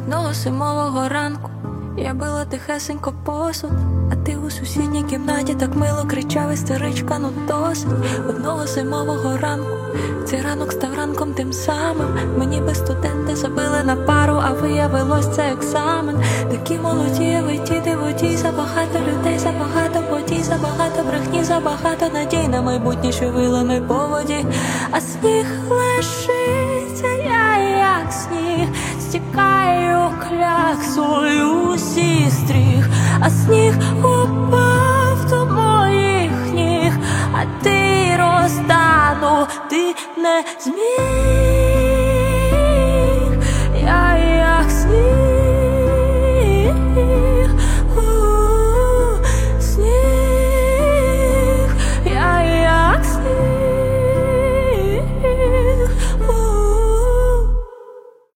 Одного зимового ранку я била тихесенько посуд, а ти у сусідній кімнаті так мило кричав: істеричка, ну досить. Одного зимового ранку цей ранок став ранком тим самим. Мені би студенти забили на пару, а виявилось це екзамен. Такі молоді, ви діти водій, забагато людей, забагато подій, забагато брехні, забагато надій на майбутнє, що вилами по воді. А сніг лишиться, я як сніг, стікаю кляксою зі стріх. А сніг упав до моїх ніг, а ти розтану, ти не зміг.